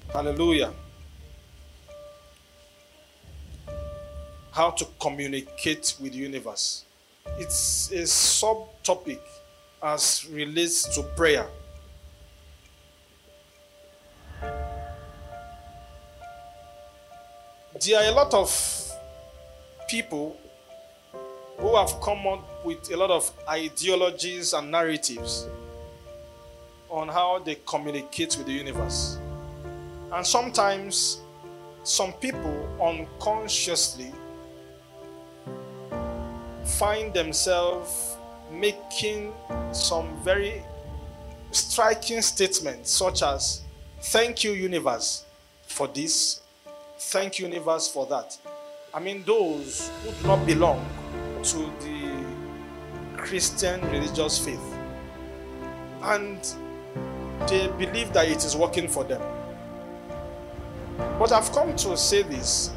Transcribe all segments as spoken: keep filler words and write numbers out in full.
Hallelujah. How to communicate with the universe. It's a subtopic as relates to prayer. There are a lot of people who have come up with a lot of ideologies and narratives on how they communicate with the universe. And sometimes some people unconsciously find themselves making some very striking statements such as, thank you universe for this, thank you universe for that. I mean, those who do not belong to the Christian religious faith, and they believe that it is working for them. But I've come to say this: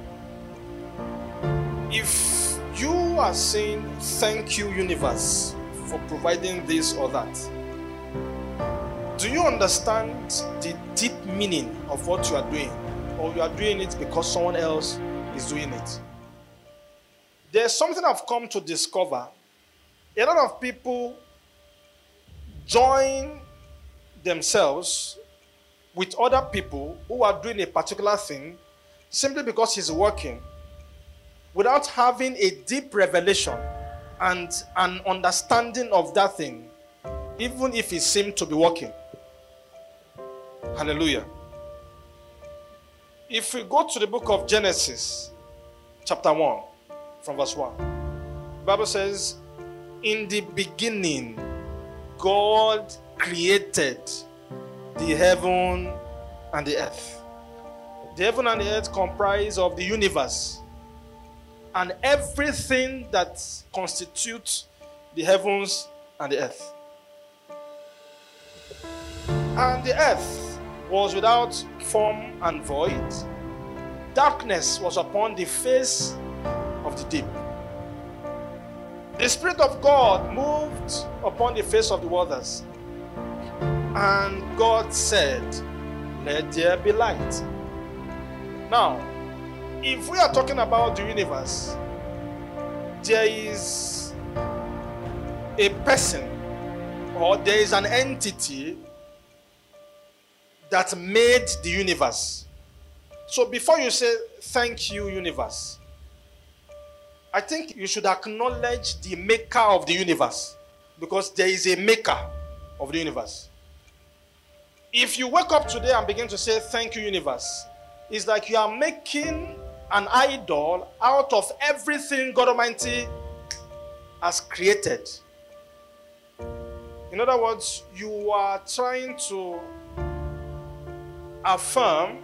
if you are saying thank you universe for providing this or that, do you understand the deep meaning of what you are doing, or you are doing it because someone else is doing it? There's something I've come to discover. A lot of people join themselves with other people who are doing a particular thing simply because it's working, without having a deep revelation and an understanding of that thing, even if it seems to be working. Hallelujah. If we go to the book of Genesis, chapter one, from verse one, the Bible says, in the beginning, God created the heaven and the earth. The heaven and the earth comprise of the universe and everything that constitutes the heavens and the earth. And the earth was without form and void. Darkness was upon the face of the deep. The Spirit of God moved upon the face of the waters. And God said, let there be light. Now, if we are talking about the universe, there is a person or there is an entity that made the universe. So before you say, thank you, universe, I think you should acknowledge the maker of the universe, because there is a maker of the universe. If you wake up today and begin to say, thank you, universe, it's like you are making an idol out of everything God Almighty has created. In other words, you are trying to affirm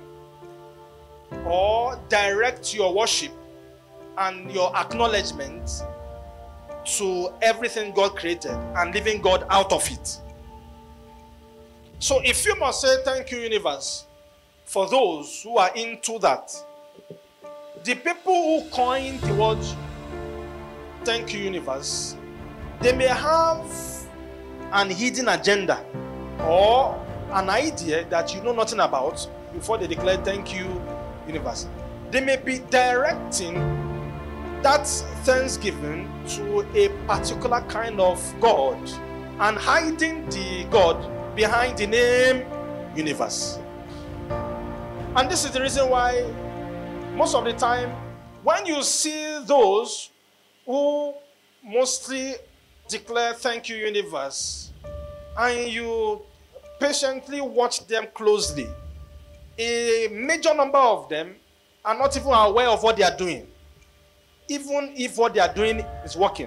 or direct your worship and your acknowledgement to everything God created and leaving God out of it. So if you must say thank you, universe, for those who are into that, the people who coined the word thank you, universe, they may have an hidden agenda or an idea that you know nothing about before they declare thank you, universe. They may be directing that thanksgiving to a particular kind of God and hiding the God behind the name universe. And this is the reason why most of the time when you see those who mostly declare thank you, universe, and you patiently watch them closely, a major number of them are not even aware of what they are doing, even if what they are doing is working.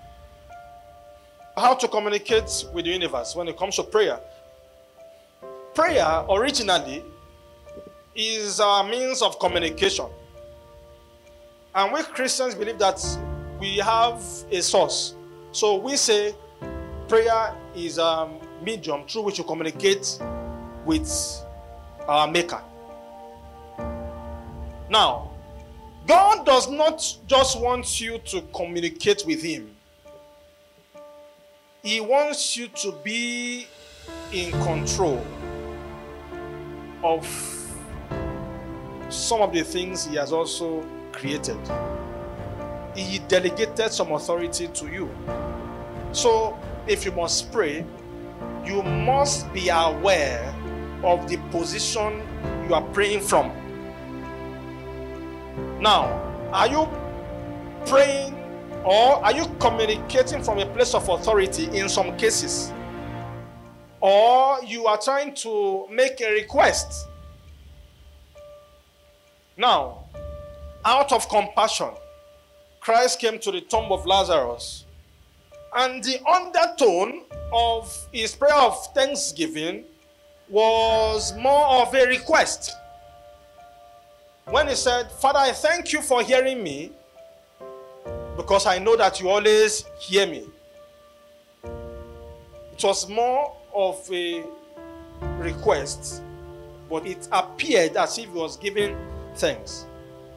How to communicate with the universe when it comes to prayer? Prayer originally is a means of communication. And we Christians believe that we have a source. So we say prayer is a medium through which you communicate with our Maker. Now, God does not just want you to communicate with Him. He wants you to be in control of some of the things he has also created. He delegated some authority to you. So if you must pray, you must be aware of the position you are praying from. Now, are you praying or are you communicating from a place of authority in some cases? Or you are trying to make a request? Now, out of compassion, Christ came to the tomb of Lazarus, and the undertone of his prayer of thanksgiving was more of a request. When he said, Father, I thank you for hearing me, because I know that you always hear me. It was more of a request, but it appeared as if he was giving thanks.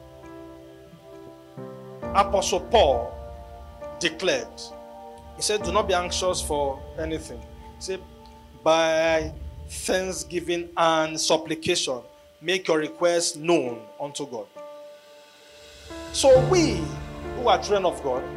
Apostle Paul declared, he said, do not be anxious for anything. He said, by thanksgiving and supplication, make your requests known unto God. So we who are children of God,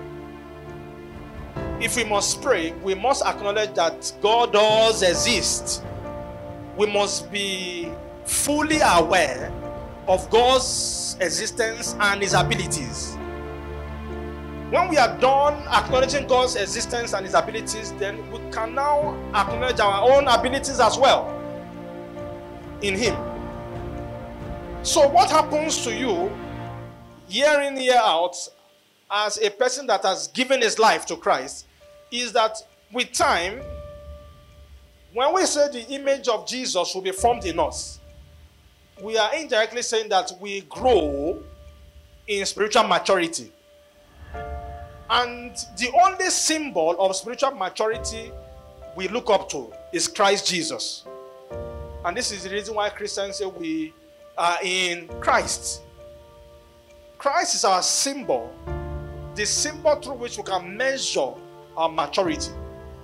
if we must pray, we must acknowledge that God does exist. We must be fully aware of God's existence and his abilities. When we are done acknowledging God's existence and his abilities, then we can now acknowledge our own abilities as well in him. So what happens to you year in, year out as a person that has given his life to Christ is that with time, when we say the image of Jesus will be formed in us, we are indirectly saying that we grow in spiritual maturity. And the only symbol of spiritual maturity we look up to is Christ Jesus. And this is the reason why Christians say we are in Christ. Christ is our symbol, the symbol through which we can measure our maturity.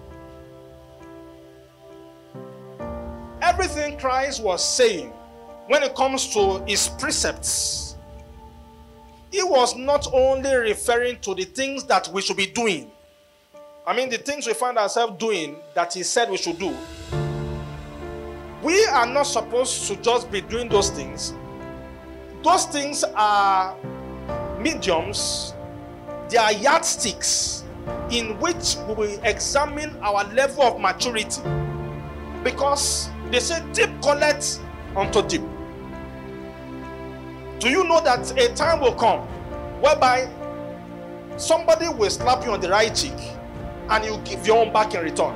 Everything Christ was saying when it comes to his precepts, he was not only referring to the things that we should be doing. I mean, the things we find ourselves doing that he said we should do. We are not supposed to just be doing those things. Those things are mediums. They are yardsticks in which we will examine our level of maturity. Because they say deep collect unto deep. Do you know that a time will come whereby somebody will slap you on the right cheek and you give your own back in return?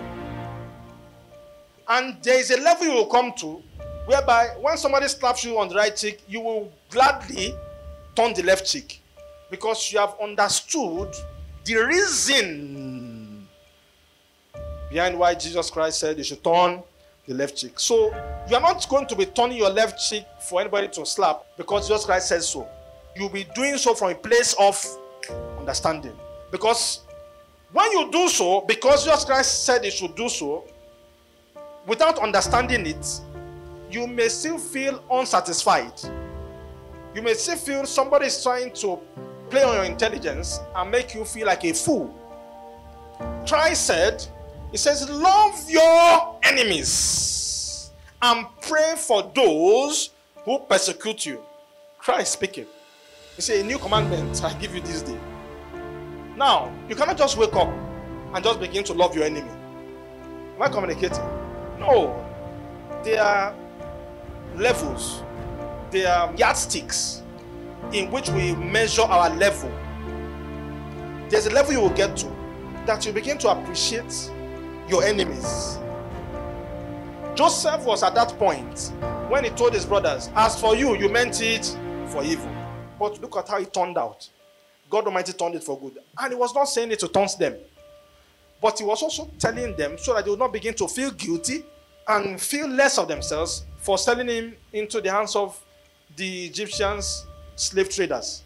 And there is a level you will come to whereby when somebody slaps you on the right cheek, you will gladly turn the left cheek because you have understood the reason behind why Jesus Christ said you should turn the left cheek. So you are not going to be turning your left cheek for anybody to slap because Jesus Christ says so. You'll be doing so from a place of understanding. Because when you do so, because Jesus Christ said you should do so, without understanding it, you may still feel unsatisfied. You may still feel somebody is trying to play on your intelligence and make you feel like a fool. Christ said, he says, love your enemies and pray for those who persecute you. Christ speaking. He said, a new commandment I give you this day. Now, you cannot just wake up and just begin to love your enemy. Am I communicating? No. There are levels. There are yardsticks in which we measure our level. There's a level you will get to that you begin to appreciate your enemies. Joseph was at that point when he told his brothers, as for you, you meant it for evil. But look at how it turned out. God Almighty turned it for good. And he was not saying it to taunt them. But he was also telling them so that they would not begin to feel guilty and feel less of themselves for selling him into the hands of the Egyptians, slave traders.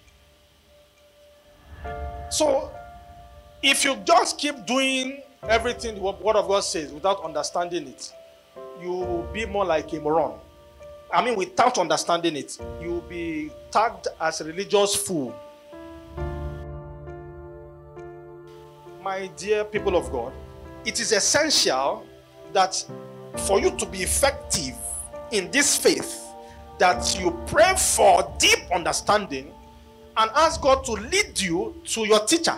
So, if you just keep doing everything the word of God says without understanding it, you will be more like a moron. I mean, without understanding it, you'll be tagged as a religious fool. My dear people of God, it is essential that for you to be effective in this faith, that you pray for deep understanding and ask God to lead you to your teacher.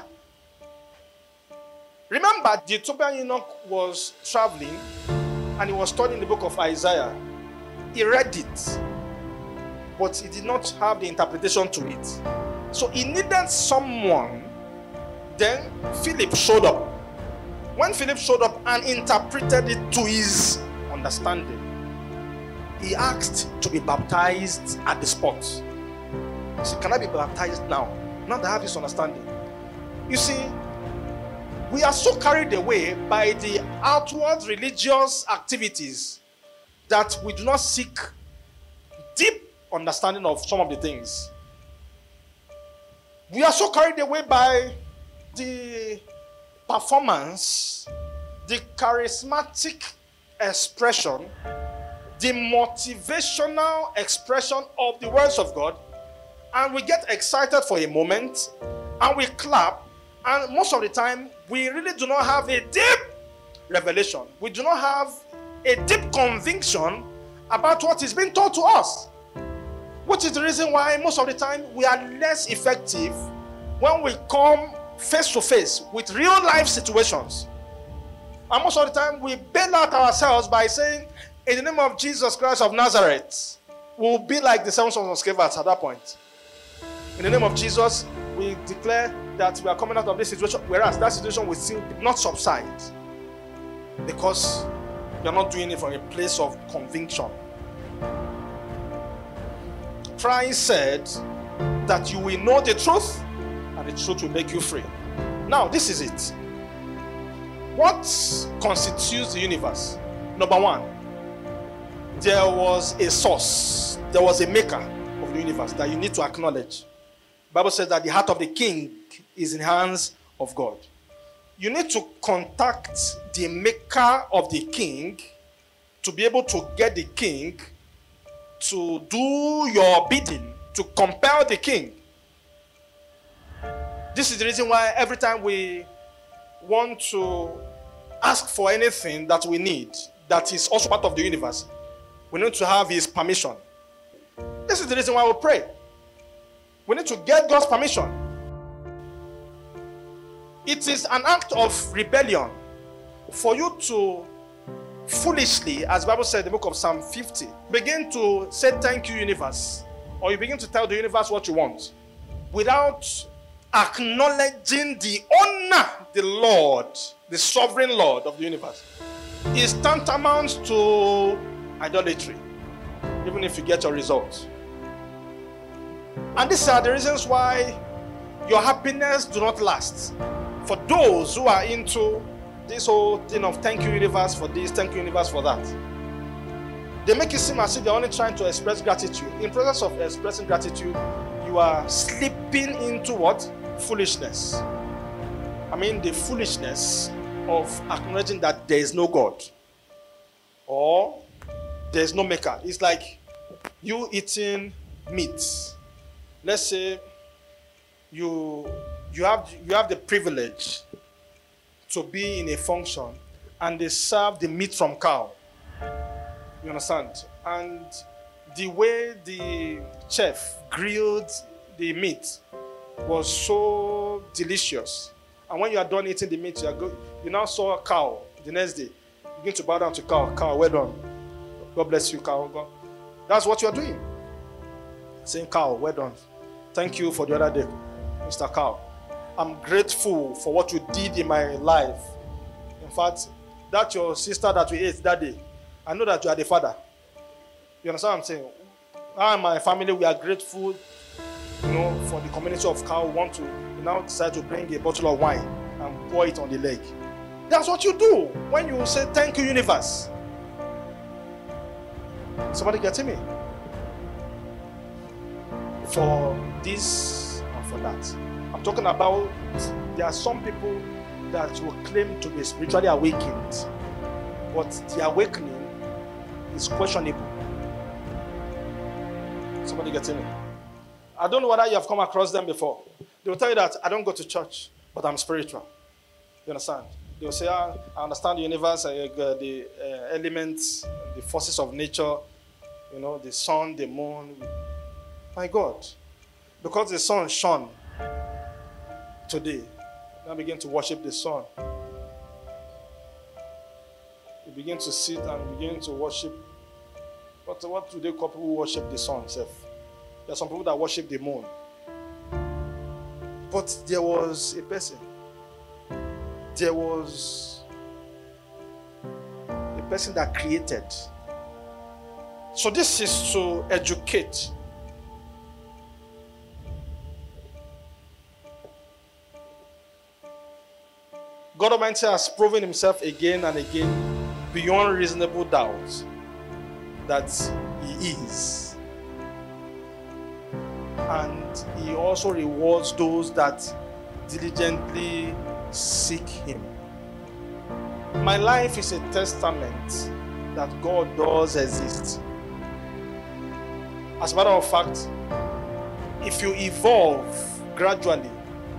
Remember, the Ethiopian eunuch was traveling and he was studying the book of Isaiah. He read it, but he did not have the interpretation to it. So he needed someone. Then Philip showed up. When Philip showed up and interpreted it to his understanding, he asked to be baptized at the spot. He said, can I be baptized now? Now that I have this understanding. You see, we are so carried away by the outward religious activities that we do not seek deep understanding of some of the things. We are so carried away by the performance, the charismatic expression, the motivational expression of the words of God, and we get excited for a moment and we clap, and most of the time we really do not have a deep revelation. We do not have a deep conviction about what is being taught to us, which is the reason why most of the time we are less effective when we come face to face with real life situations. And most of the time we bail out ourselves by saying, in the name of Jesus Christ of Nazareth. We'll be like the seven sons of Sceva at that point. In the name of Jesus, we declare that we are coming out of this situation, whereas that situation will still not subside, because we are not doing it from a place of conviction. Christ said that you will know the truth, and the truth will make you free. Now, this is it. What constitutes the universe? Number one, there was a source, there was a maker of the universe that you need to acknowledge. The Bible says that the heart of the king is in the hands of God. You need to contact the maker of the king to be able to get the king to do your bidding, to compel the king. This is the reason why every time we want to ask for anything that we need, that is also part of the universe, we need to have his permission. This is the reason why we pray. We need to get God's permission. It is an act of rebellion for you to foolishly, as the Bible said in the book of Psalm fifty, begin to say thank you, universe, or you begin to tell the universe what you want without acknowledging the owner, the Lord, the sovereign Lord of the universe. Is tantamount to idolatry, even if you get your results. And these are the reasons why your happiness do not last. For those who are into this whole thing of thank you universe for this, thank you universe for that, they make it seem as if they're only trying to express gratitude. In process of expressing gratitude, you are slipping into what? Foolishness. I mean the foolishness of acknowledging that there is no God or there is no maker. It's like you eating meat. Let's say you you have you have the privilege to be in a function and they serve the meat from cow. You understand? And the way the chef grilled the meat was so delicious. And when you are done eating the meat, you, are go, you now saw a cow the next day. You begin to bow down to cow. Cow, well done. God bless you, cow. God. That's what you are doing. Saying, cow, well done. Thank you for the other day, Mister Cow. I'm grateful for what you did in my life. In fact, that your sister that we ate that day, I know that you are the father. You understand what I'm saying? I and my family, we are grateful, you know, for the community of cow. We want to, you now decide to bring a bottle of wine and pour it on the leg. That's what you do when you say, thank you, universe. Somebody getting me? For this and for that. I'm talking about, there are some people that will claim to be spiritually awakened, but the awakening is questionable. Somebody getting me? I don't know whether you have come across them before. They will tell you that I don't go to church, but I'm spiritual. You understand? They will say, ah, I understand the universe, uh, the uh, elements, the forces of nature, you know, the sun, the moon. My God. Because the sun shone today, now begin to worship the sun. You begin to sit and begin to worship. What, what do they call people who worship the sun? Self? There are some people that worship the moon. But there was a person. There was a person that created. So this is to educate. God Almighty has proven himself again and again beyond reasonable doubt that he is. And he also rewards those that diligently seek him. My life is a testament that God does exist. As a matter of fact, if you evolve gradually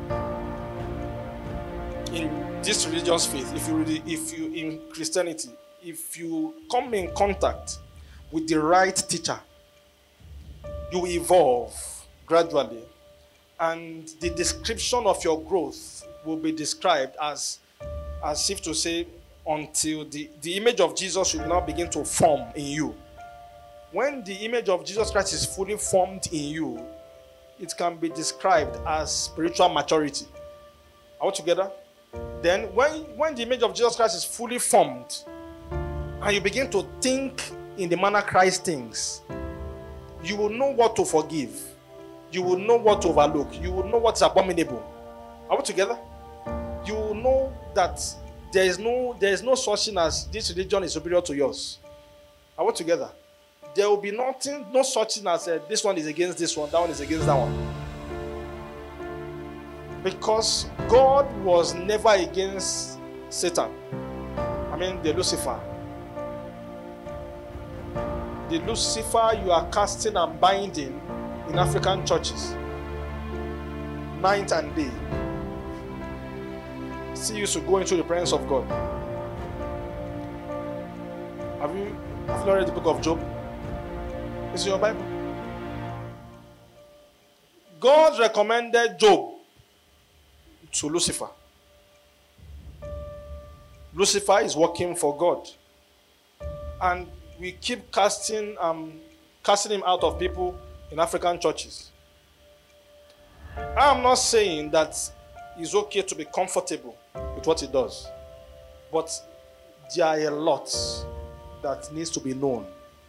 in this religious faith, if you really, if you in Christianity, if you come in contact with the right teacher, you evolve gradually, and the description of your growth will be described as as if to say, until the, the image of Jesus will now begin to form in you. When the image of Jesus Christ is fully formed in you, it can be described as spiritual maturity. Are we together? Then when, when the image of Jesus Christ is fully formed and you begin to think in the manner Christ thinks, you will know what to forgive. You will know what to overlook. You will know what's abominable. Are we together? You will know that there is no there is no such thing as this religion is superior to yours. Are we together? There will be nothing, no such thing as uh, this one is against this one, that one is against that one. Because God was never against Satan. I mean, the Lucifer. The Lucifer you are casting and binding in African churches, night and day. See, you to go into the presence of God. Have you, have you not read the book of Job? It's in your Bible. God recommended Job to Lucifer. Lucifer is working for God. And we keep casting, um, casting him out of people in African churches. I am not saying that it's okay to be comfortable with what he does, but there are a lot that needs to be known.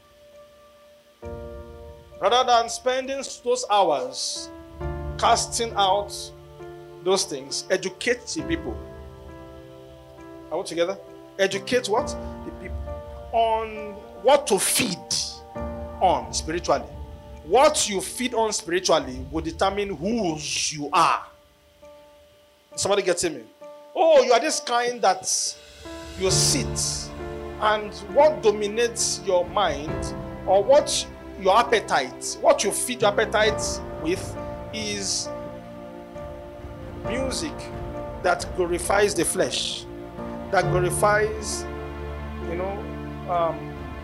Rather than spending those hours casting out those things, educate the people. Are we together? Educate what? The people on what to feed on spiritually. What you feed on spiritually will determine whose you are. Somebody gets me? Oh, you are this kind that you sit, and what dominates your mind, or what your appetite, what you feed your appetite with, is music that glorifies the flesh, that glorifies, you know, um,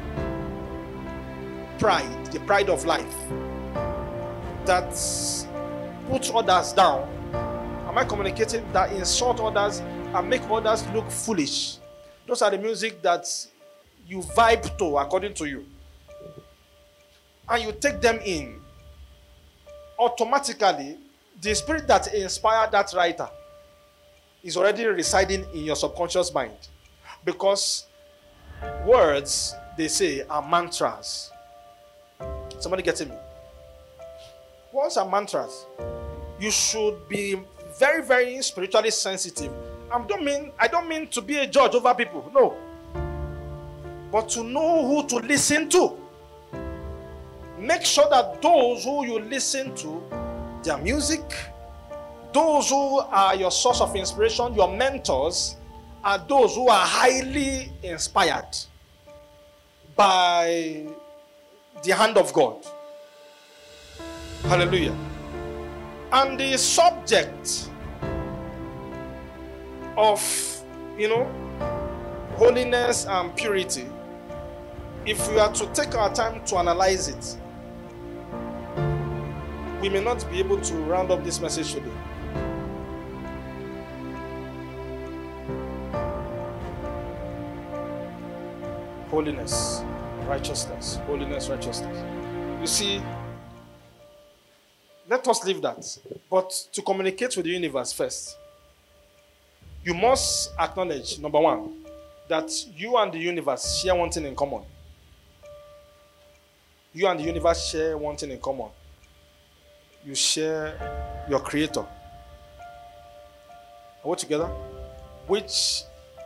pride, the pride of life, that puts others down. Am I communicating? That insult others and make others look foolish. Those are the music that you vibe to according to you. And you take them in. Automatically, the spirit that inspired that writer is already residing in your subconscious mind. Because words, they say, are mantras. Somebody getting me? Words are mantras. You should be very, very spiritually sensitive. I don't mean, I don't mean to be a judge over people, no. But to know who to listen to. Make sure that those who you listen to, their music, those who are your source of inspiration, your mentors, are those who are highly inspired by the hand of God. Hallelujah. And the subject of, you know, holiness and purity, if we are to take our time to analyze it, we may not be able to round up this message today. Holiness, righteousness, holiness, righteousness. You see, let us leave that. But to communicate with the universe first, you must acknowledge, number one, that you and the universe share one thing in common. You and the universe share one thing in common. You share your creator. Are we together? Which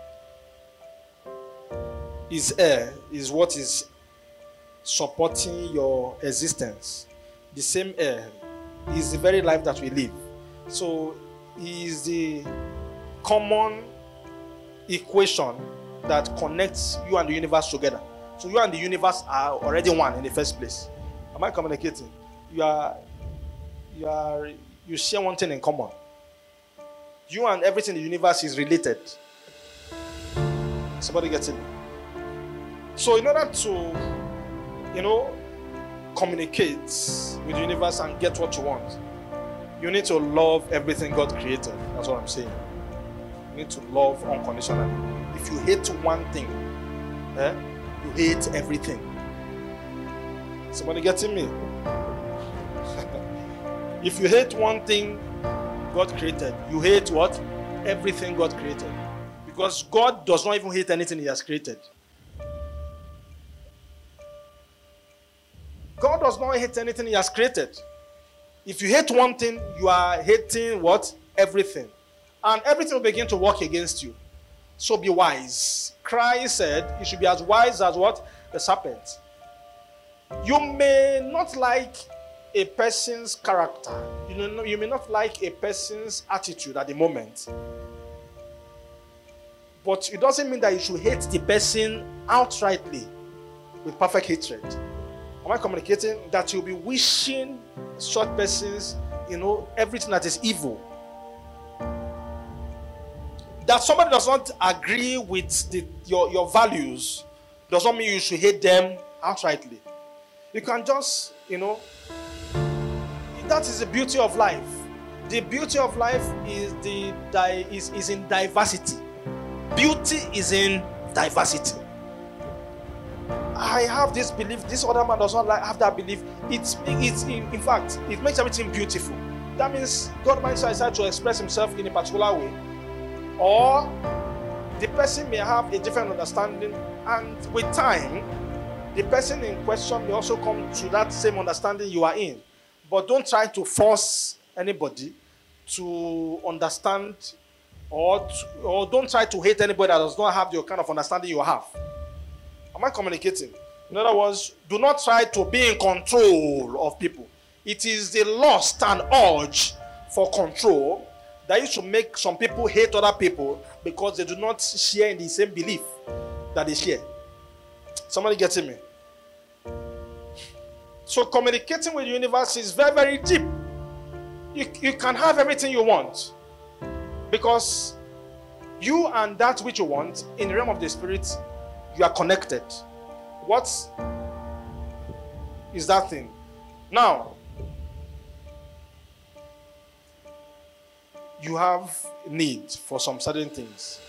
is air, is what is supporting your existence. The same air is the very life that we live. So it is the common equation that connects you and the universe together. So you and the universe are already one in the first place. Am I communicating? You are, you are, you share one thing in common. You and everything in the universe is related. Somebody gets it? So in order to, you know, communicate with the universe and get what you want, you need to love everything God created. That's what I'm saying. You need to love unconditionally. If you hate one thing, eh, you hate everything. Somebody getting me? If you hate one thing God created, you hate what? Everything God created. Because God does not even hate anything He has created. God does not hate anything He has created. If you hate one thing, you are hating what? Everything. And everything will begin to work against you. So be wise. Christ said you should be as wise as what? The serpent. You may not like a person's character. You know, you may not like a person's attitude at the moment. But it doesn't mean that you should hate the person outrightly with perfect hatred. Am I communicating? That you'll be wishing such persons, you know, everything that is evil. That somebody does not agree with the, your, your values does not mean you should hate them outrightly. You can just, you know, that is the beauty of life. The beauty of life is the di- is, is in diversity. Beauty is in diversity. I have this belief, this other man does not like, have that belief. It's, it's in, in fact, it makes everything beautiful. That means God might decide to express himself in a particular way. Or the person may have a different understanding, and with time, the person in question may also come to that same understanding you are in. But don't try to force anybody to understand, or, to, or don't try to hate anybody that does not have the kind of understanding you have. Am I communicating? In other words, do not try to be in control of people. It is the lust and urge for control that used to make some people hate other people because they do not share in the same belief that they share. Somebody getting me? So communicating with the universe is very, very deep. You, you can have everything you want, because you and that which you want in the realm of the spirit, you are connected. What is that thing? Now, you have need for some certain things.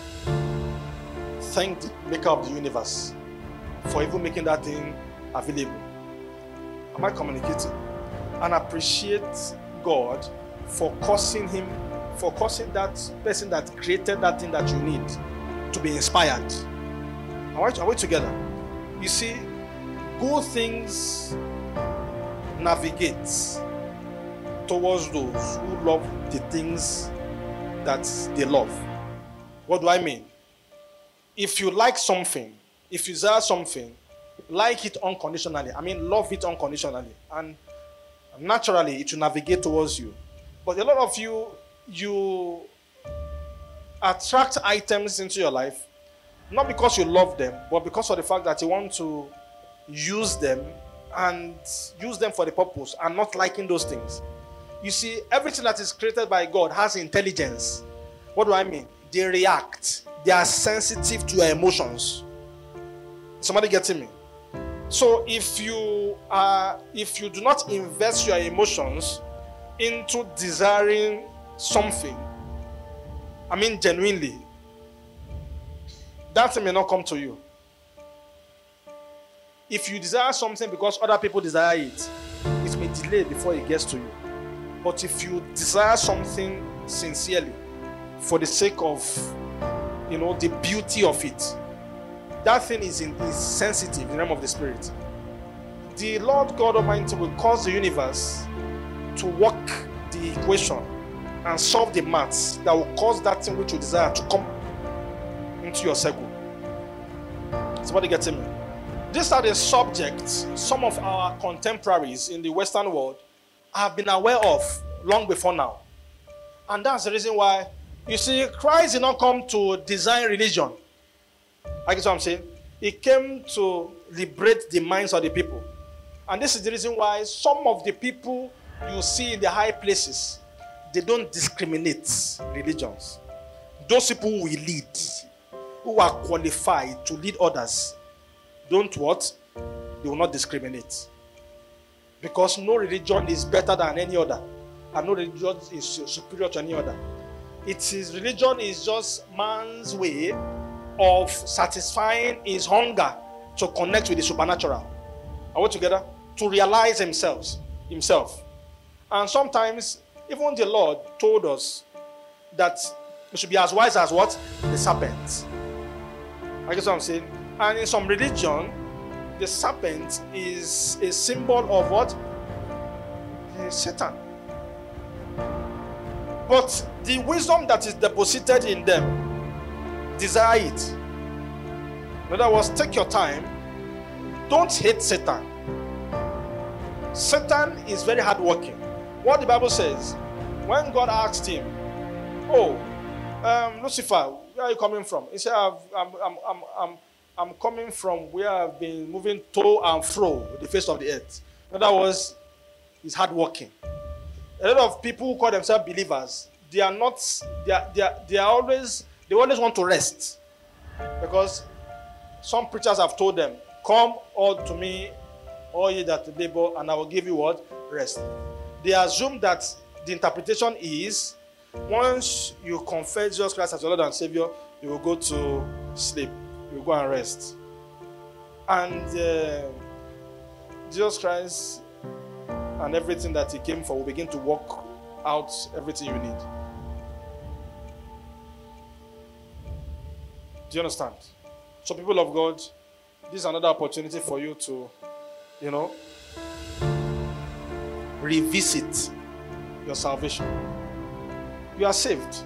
Thank the maker of the universe for even making that thing available. Am I communicating? And appreciate God for causing him, for causing that person that created that thing that you need to be inspired. Are we, are we together? You see, good things navigate towards those who love the things that they love. What do I mean? If you like something, if you desire something, like it unconditionally. I mean, love it unconditionally. And naturally, it will navigate towards you. But a lot of you, you attract items into your life, not because you love them, but because of the fact that you want to use them and use them for the purpose and not liking those things. You see, everything that is created by God has intelligence. What do I mean? They react. They are sensitive to your emotions. Somebody getting me? So if you are, if you do not invest your emotions into desiring something, I mean genuinely, that thing may not come to you. If you desire something because other people desire it, it may delay before it gets to you. But if you desire something sincerely, for the sake of, you know, the beauty of it, that thing is, in, is sensitive in the realm of the spirit. The Lord God Almighty will cause the universe to work the equation and solve the maths that will cause that thing which you desire to come into your circle. Somebody getting me? These are the subjects some of our contemporaries in the Western world have been aware of long before now. And that's the reason why, you see, Christ did not come to design religion. I guess what I'm saying. He came to liberate the minds of the people. And this is the reason why some of the people you see in the high places, they don't discriminate religions. Those people who will lead, who are qualified to lead others, don't what? They will not discriminate. Because no religion is better than any other. And no religion is superior to any other. It is, religion is just man's way of satisfying his hunger to connect with the supernatural. Are we together? To realize himself. himself. And sometimes, even the Lord told us that we should be as wise as what? The serpent. I guess what I'm saying. And in some religion, the serpent is a symbol of what? Satan. But the wisdom that is deposited in them, desire it. In other words, take your time. Don't hate Satan. Satan is very hardworking. What the Bible says, when God asked him, "Oh, um, Lucifer, where are you coming from?" He said, I'm, I'm, I'm, I'm, I'm coming from where I've been moving to and fro the face of the earth. In other words, he's hardworking. A lot of people who call themselves believers, they are not, they are, they are, they are always, they always want to rest. Because some preachers have told them, "Come all to me, all ye that labor, and I will give you what? Rest." They assume that the interpretation is, once you confess Jesus Christ as your Lord and Savior, you will go to sleep. You will go and rest. And uh, Jesus Christ and everything that he came for will begin to work out everything you need. Do you understand? So, people of God, this is another opportunity for you to, you know, revisit your salvation. You are saved,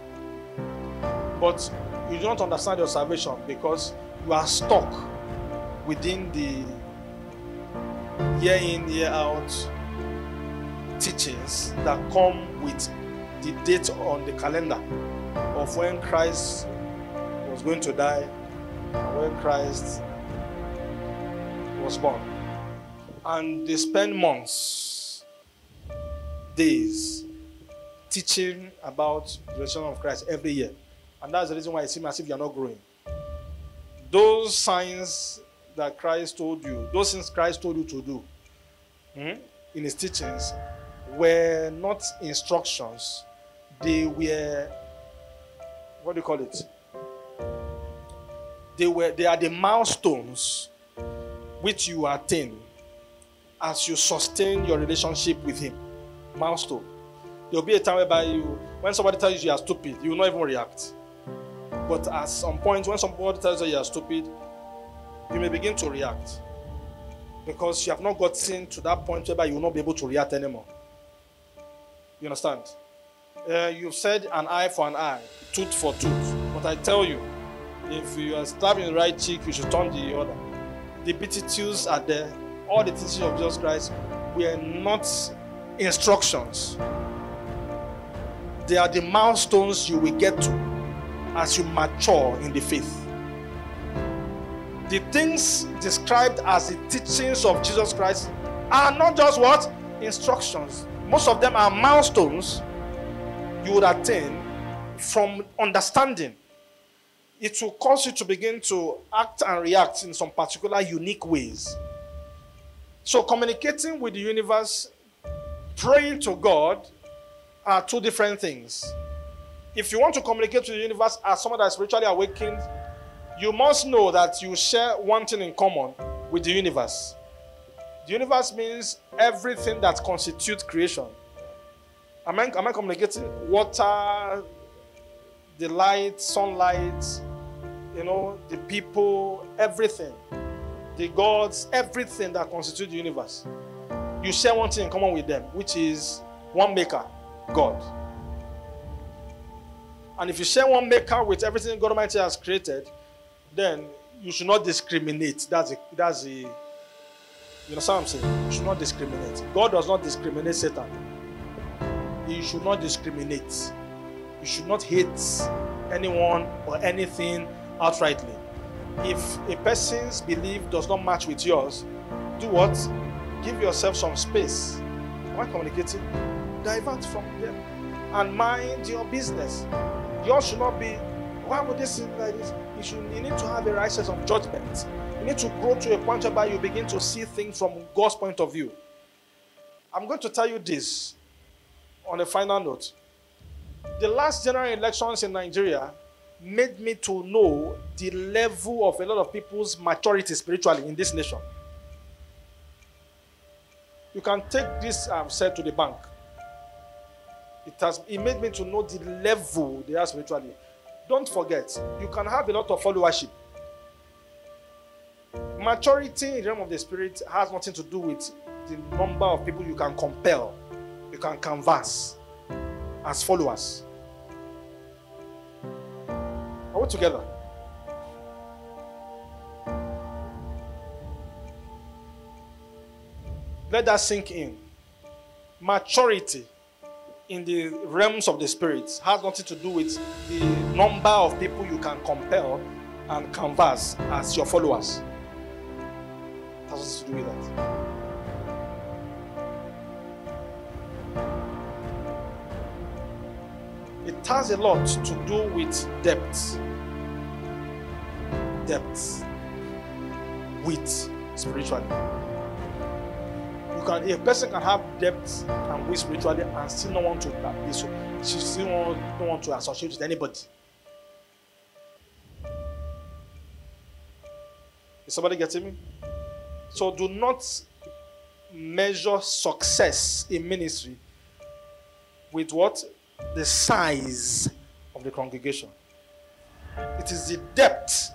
but you don't understand your salvation because you are stuck within the year in, year out teachings that come with the date on the calendar of when Christ was going to die and when Christ was born. And they spend months, days, teaching about the resurrection of Christ every year. And that's the reason why it seems as if you're not growing. Those signs that Christ told you, those things Christ told you to do hmm, in his teachings were not instructions. They were, what do you call it? They were, they are the milestones which you attain as you sustain your relationship with him. Milestone. There will be a time whereby you, when somebody tells you you are stupid, you will not even react. But at some point, when somebody tells you you are stupid, you may begin to react. Because you have not gotten to that point whereby you will not be able to react anymore. You understand? Uh, you've said an eye for an eye, tooth for tooth. But I tell you, if you are stabbing the right cheek, you should turn the other. The Beatitudes are there. All the teachings of Jesus Christ were not instructions. They are the milestones you will get to as you mature in the faith. The things described as the teachings of Jesus Christ are not just what? Instructions. Most of them are milestones you would attain from understanding. It will cause you to begin to act and react in some particular unique ways. So communicating with the universe, praying to God, are two different things. If you want to communicate with the universe as someone that is spiritually awakened, you must know that you share one thing in common with the universe. The universe means everything that constitutes creation. Am I, am I communicating? Water, the light, sunlight, you know, the people, everything. The gods, everything that constitutes the universe. You share one thing in common with them, which is one maker, God. And if you share one maker with everything God Almighty has created, then you should not discriminate. That's a, that's a, you know what I'm saying? You should not discriminate. God does not discriminate Satan. You should not discriminate. You should not hate anyone or anything outrightly. If a person's belief does not match with yours, do what? Give yourself some space. Am I communicating? Divert from them and mind your business. Yours should not be, why would this seem like this? You, should, you need to have a right sense of judgment. You need to grow to a point whereby you begin to see things from God's point of view. I'm going to tell you this on a final note. The last general elections in Nigeria made me to know the level of a lot of people's maturity spiritually in this nation. You can take this I've said to the bank. It has it made me to know the level they are spiritually. Don't forget, you can have a lot of followership. Maturity in the realm of the spirit has nothing to do with the number of people you can compel, you can canvass as followers. Are we together? Let that sink in. Maturity in the realms of the spirit has nothing to do with the number of people you can compel and canvass as your followers. It has nothing to do with that. It has a lot to do with depth. Depth. Width, spiritually. You can, a person can have depth and width spiritually and still not want to be so. She still want, don't want to associate with anybody. Is somebody getting me? So do not measure success in ministry with what? The size of the congregation. It is the depth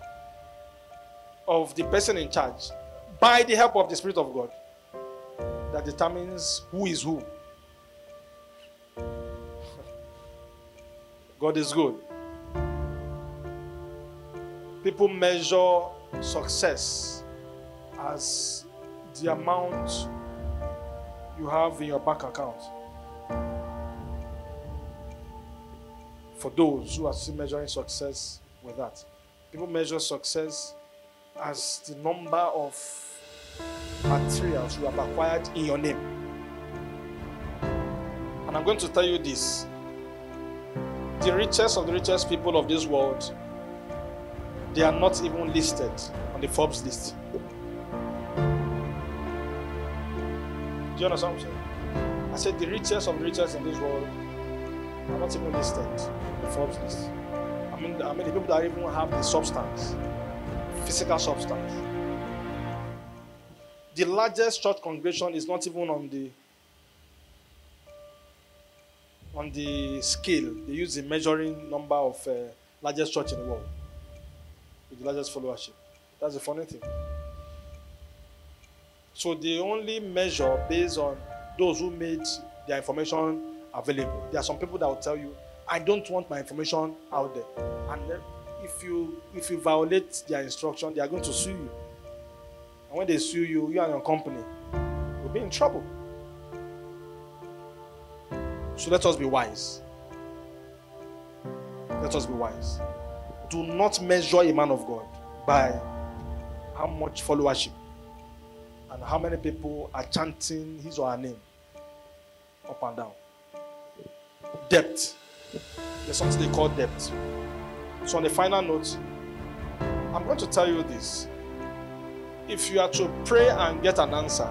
of the person in charge, by the help of the Spirit of God, that determines who is who. God is good. People measure success as the amount you have in your bank account. For those who are still measuring success with that, people measure success as the number of materials you have acquired in your name. And I'm going to tell you this. The richest of the richest people of this world, they are not even listed on the Forbes list. Do you understand what I'm saying? I said the richest of the richest in this world are not even listed on the Forbes list. I mean, I mean the people that even have the substance, physical substance. The largest church congregation is not even on the on the scale. They use the measuring number of uh, largest church in the world with the largest followership. That's the funny thing. So they only measure based on those who made their information available. There are some people that will tell you, I don't want my information out there. And then if you if you violate their instruction, they are going to sue you. And when they sue you, you and your company will be in trouble. So let us be wise. Let us be wise. Do not measure a man of God by how much followership, and how many people are chanting his or her name up and down. Depth. There's something they call depth. So on the final note, I'm going to tell you this. If you are to pray and get an answer,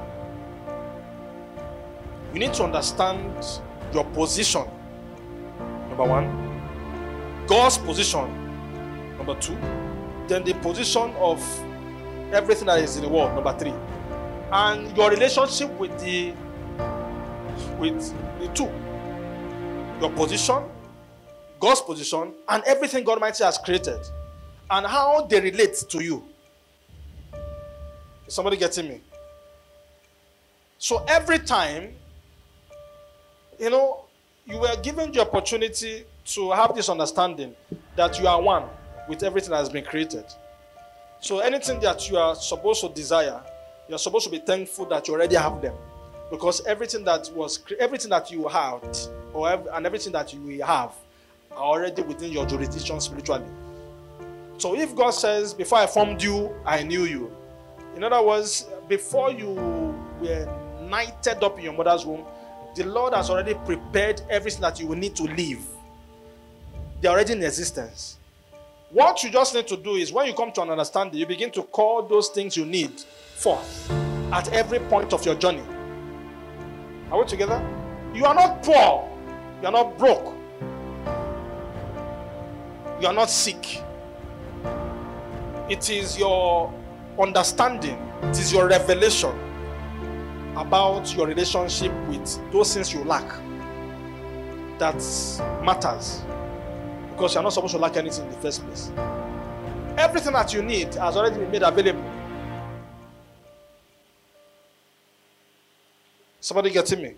you need to understand your position. Number one. God's position. Number two. Then the position of everything that is in the world. Number three. And your relationship with the with the two. Your position, God's position, and everything God Almighty has created, and how they relate to you. Is somebody getting me? So every time, you know, you were given the opportunity to have this understanding that you are one with everything that has been created. So anything that you are supposed to desire, you are supposed to be thankful that you already have them, because everything that was everything that you had, or ev- and everything that you will have, are already within your jurisdiction spiritually. So if God says, "Before I formed you, I knew you," in other words, before you were knitted up in your mother's womb, the Lord has already prepared everything that you will need to live. They are already in existence. What you just need to do is, when you come to an understanding, you begin to call those things you need forth at every point of your journey. Are we together? You are not poor. You are not broke. You are not sick. It is your understanding, it is your revelation about your relationship with those things you lack that matters, because you are not supposed to lack anything in the first place. Everything that you need has already been made available. Somebody getting me?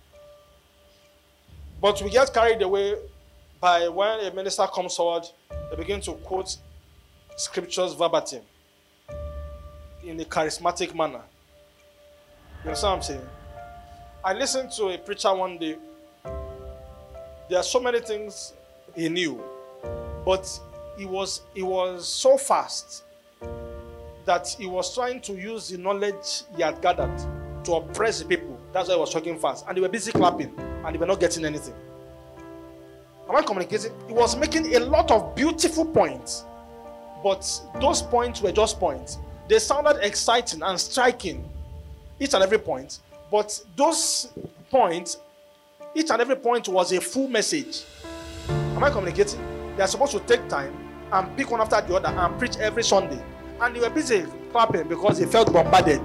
But we get carried away by when a minister comes forward, they begin to quote scriptures verbatim in a charismatic manner. You understand what I'm saying? I listened to a preacher one day. There are so many things he knew, but he was he was so fast that he was trying to use the knowledge he had gathered to oppress the people. That's why he was talking fast. And they were busy clapping, and they were not getting anything. Am I communicating? He was making a lot of beautiful points, but those points were just points. They sounded exciting and striking, each and every point, but those points, each and every point was a full message. Am I communicating? They are supposed to take time and pick one after the other and preach every Sunday. And they were busy clapping because they felt bombarded.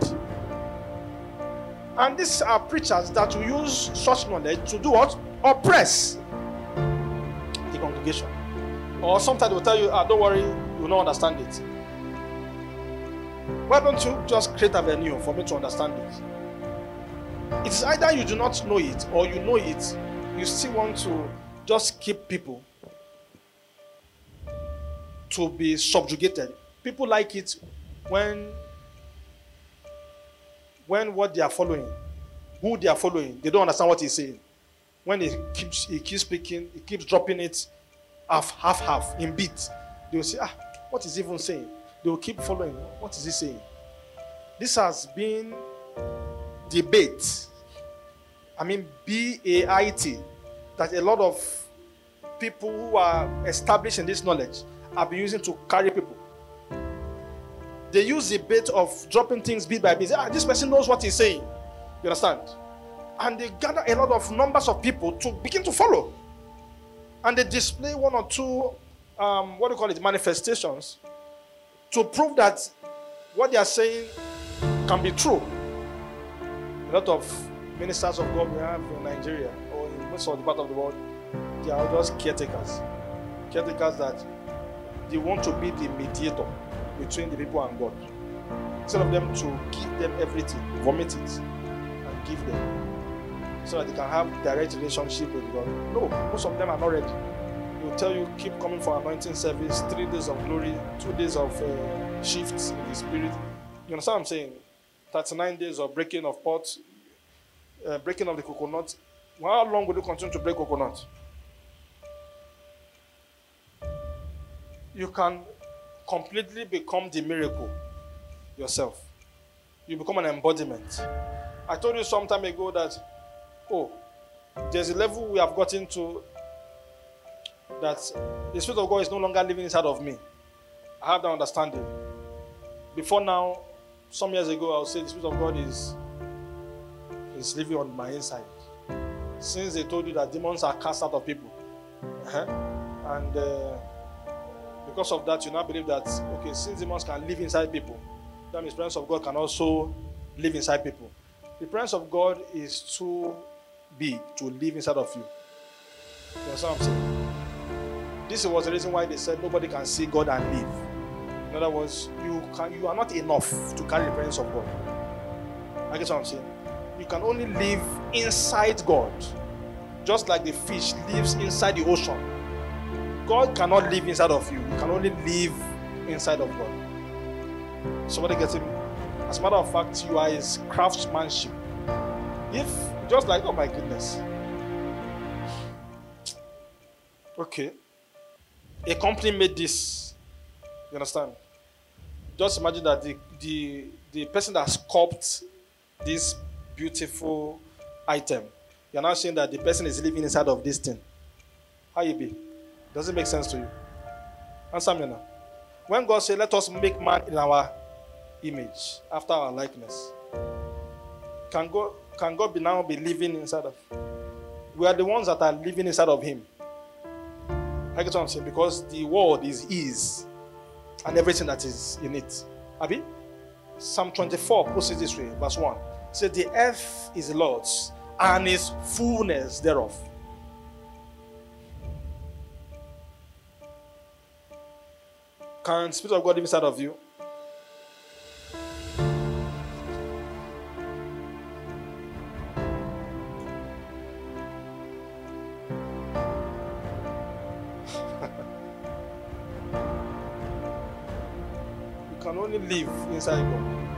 And these are preachers that will use such knowledge to do what? Oppress the congregation. Or sometimes they will tell you, ah, don't worry, you will not understand it. Why don't you just create a venue for me to understand it? It's either you do not know it, or you know it, you still want to just keep people to be subjugated. People like it when when what they are following, who they are following, they don't understand what he's saying. When he keeps he keeps speaking, he keeps dropping it half, half, half, in beats. They will say, ah, what is he even saying? They will keep following. What is he saying? This has been debate. I mean, B A I T, that a lot of people who are established in this knowledge have been using to carry people. They use the bait of dropping things bit by bit. Ah, this person knows what he's saying. You understand? And they gather a lot of numbers of people to begin to follow. And they display one or two, um, what do you call it, manifestations to prove that what they are saying can be true. A lot of ministers of God we have in Nigeria or in most of the part of the world, they are just caretakers. Caretakers that they want to be the mediator between the people and God. Instead of them to give them everything, vomit it, and give them, so that they can have direct relationship with God. No, most of them are not ready. They will tell you, keep coming for anointing service, three days of glory, two days of uh, shifts in the spirit. You understand what I'm saying? thirty-nine days of breaking of pots, uh, breaking of the coconut. How long will you continue to break coconut? You can completely become the miracle yourself. You become an embodiment. I told you some time ago that, oh, there's a level we have gotten to that the Spirit of God is no longer living inside of me. I have that understanding. Before now, some years ago, I would say the Spirit of God is, is living on my inside. Since they told you that demons are cast out of people. Uh-huh. And uh, because of that, you now believe that, okay, since demons can live inside people, that means the presence of God can also live inside people. The presence of God is too big to live inside of you. You understand what I'm saying? This was the reason why they said nobody can see God and live. In other words, you can you are not enough to carry the presence of God. I guess what I'm saying. You can only live inside God, just like the fish lives inside the ocean. God cannot live inside of you. You can only live inside of God. Somebody gets it? As a matter of fact, you are his craftsmanship. If just like, oh my goodness. Okay. A company made this. You understand? Just imagine that the, the, the person that sculpted this beautiful item, you're now saying that the person is living inside of this thing. How you be? Does it make sense to you? Answer me now. When God said, let us make man in our image, after our likeness, can God, can God be now be living inside of? We are the ones that are living inside of him. I get what I'm saying? Because the world is his and everything that is in it. Abi? Psalm twenty-four puts it this way, verse one. It says, the earth is the Lord's and his fullness thereof. Can the Spirit of God live inside of you? Only live inside God.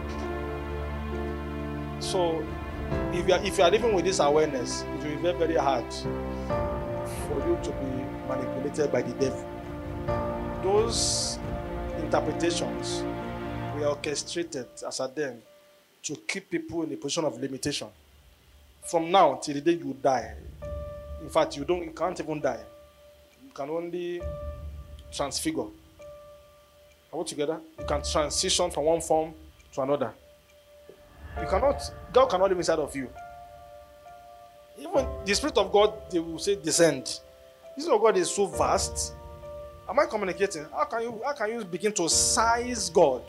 So if you are if you are living with this awareness, it will be very, very hard for you to be manipulated by the devil. Those interpretations were orchestrated as at then to keep people in a position of limitation. From now till the day you die. In fact, you don't you can't even die. You can only transfigure. Are we together? You can transition from one form to another. You cannot, God cannot live inside of you. Even the Spirit of God, they will say descend. The Spirit of God is so vast. Am I communicating? How can you how can you begin to size God?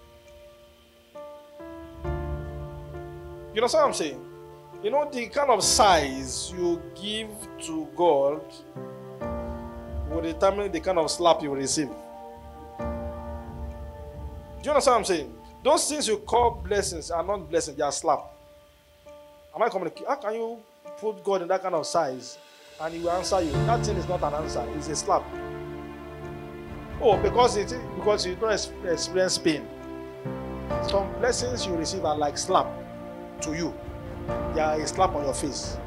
You know what I'm saying? You know the kind of size you give to God will determine the kind of slap you will receive. Do you understand what I'm saying? Those things you call blessings are not blessings, they are slap. Am I communicating? How can you put God in that kind of size and he will answer you? That thing is not an answer, it's a slap. Oh, because it because you don't experience pain. Some blessings you receive are like slap to you. They are a slap on your face.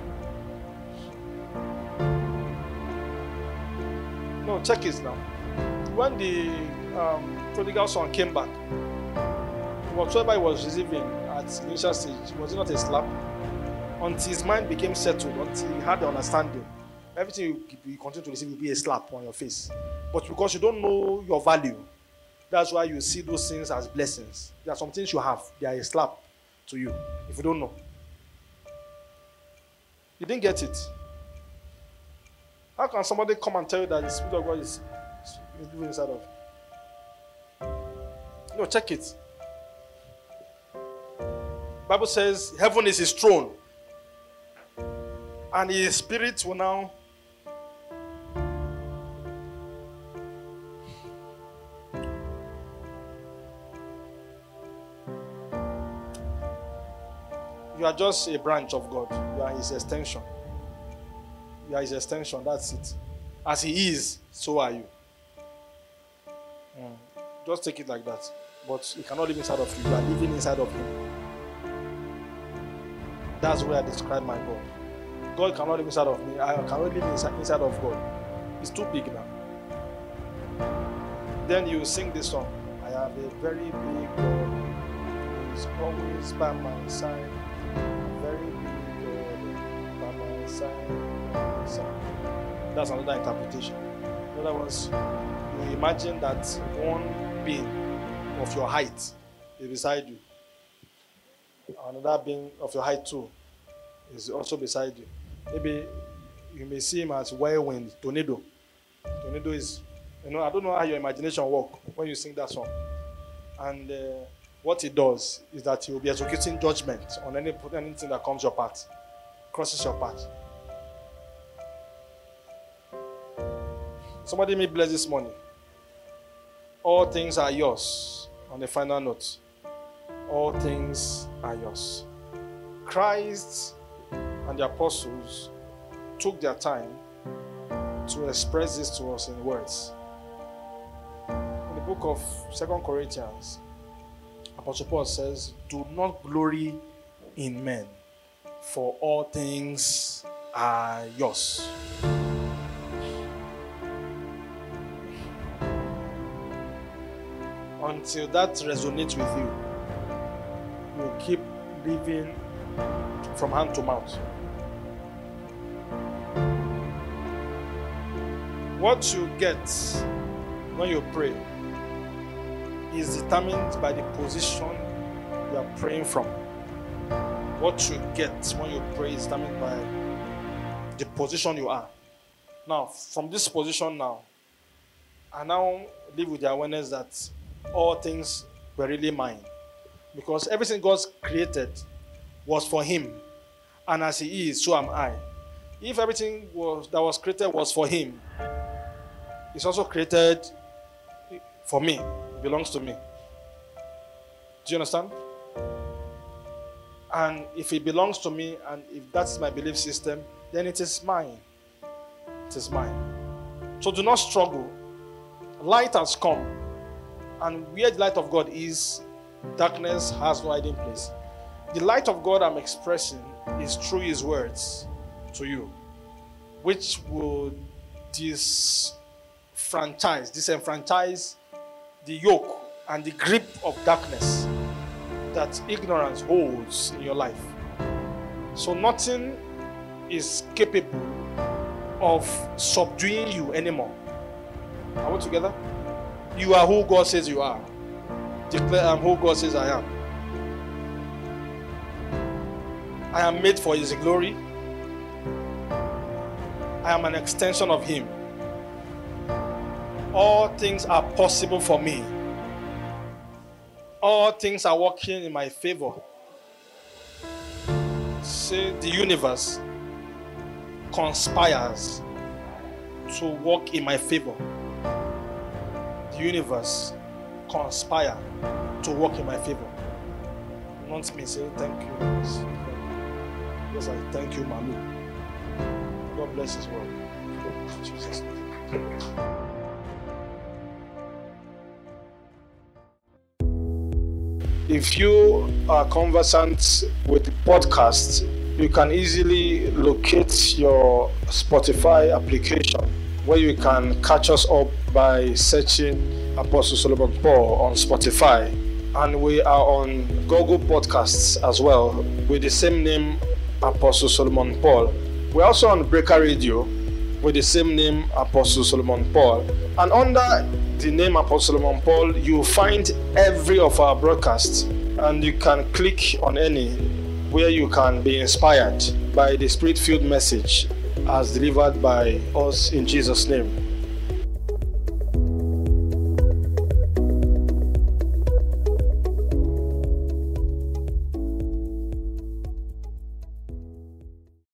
No, check it now. When the um, prodigal son came back, whatsoever he was receiving at the initial stage, was it not a slap? Until his mind became settled, until he had the understanding, everything you, you continue to receive will be a slap on your face. But because you don't know your value, that's why you see those things as blessings. There are some things you have, they are a slap to you, if you don't know. You didn't get it. How can somebody come and tell you that the Spirit of God is, is living inside of you? No, check it. Bible says heaven is his throne. And his spirit will now you are just a branch of God. You are his extension. You are his extension, that's it. As he is, so are you. Mm. Just take it like that. But he cannot live inside of you. You are living inside of him. That's where I describe my God. God cannot live inside of me. I cannot live inside, inside of God. It's too big now. Then you sing this song. I have a very big God. is always by my side. Very big God by my side, by my side. That's another interpretation. In other words, you imagine that one being of your height is beside you. Another being of your height too is also beside you. Maybe you may see him as whirlwind, tornado. Tornado is, you know, I don't know how your imagination works when you sing that song. And uh, what he does is that he will be executing judgment on any anything that comes your path, crosses your path. Somebody may bless this morning. All things are yours. On the final note, all things are yours. Christ and the apostles took their time to express this to us in words. In the book of Second Corinthians, Apostle Paul says, do not glory in men, for all things are yours. Until that resonates with you, you keep living from hand to mouth. What you get when you pray is determined by the position you are praying from. What you get when you pray is determined by the position you are. Now, from this position now, I now live with the awareness that all things were really mine. Because everything God created was for him. And as he is, so am I. If everything was, that was created was for him, it's also created for me. It belongs to me. Do you understand? And if it belongs to me, and if that's my belief system, then it is mine. It is mine. So do not struggle. Light has come. And where the light of God is, darkness has no hiding place. The light of God I'm expressing is through his words to you, which will disfranchise, disenfranchise the yoke and the grip of darkness that ignorance holds in your life. So nothing is capable of subduing you anymore. Are we together? You are who God says you are. Declare, I am who God says I am. I am made for his glory. I am an extension of him. All things are possible for me. All things are working in my favor. Say, the universe conspires to work in my favor. The universe conspire to work in my favor. Not me say thank you. Yes, I thank you, Malu. God bless his word. In Jesus' name. If you are conversant with the podcast, you can easily locate your Spotify application where you can catch us up by searching Apostle Solomon Paul on Spotify. And we are on Google Podcasts as well with the same name, Apostle Solomon Paul. We're also on Breaker Radio with the same name, Apostle Solomon Paul. And under the name Apostle Solomon Paul, you find every of our broadcasts, and you can click on any where you can be inspired by the Spirit-filled message as delivered by us in Jesus' name.